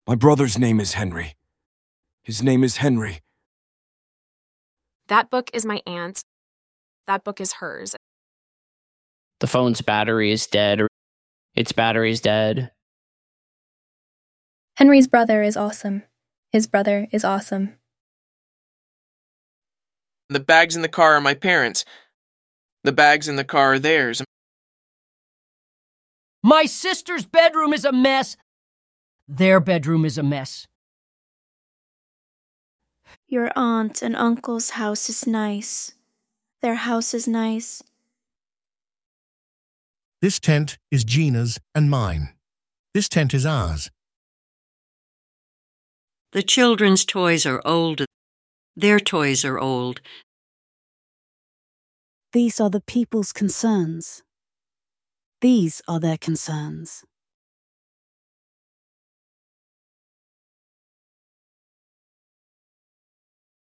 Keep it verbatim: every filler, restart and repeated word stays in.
My brother's name is Henry. His name is Henry. That book is my aunt's. That book is hers. The phone's battery is dead. Its battery's dead. Henry's brother is awesome. His brother is awesome. The bags in the car are my parents'. The bags in the car are theirs. My sister's bedroom is a mess. Their bedroom is a mess. Your aunt and uncle's house is nice. Their house is nice. This tent is Gina's and mine. This tent is ours. The children's toys are old. Their toys are old. These are the people's concerns. These are their concerns.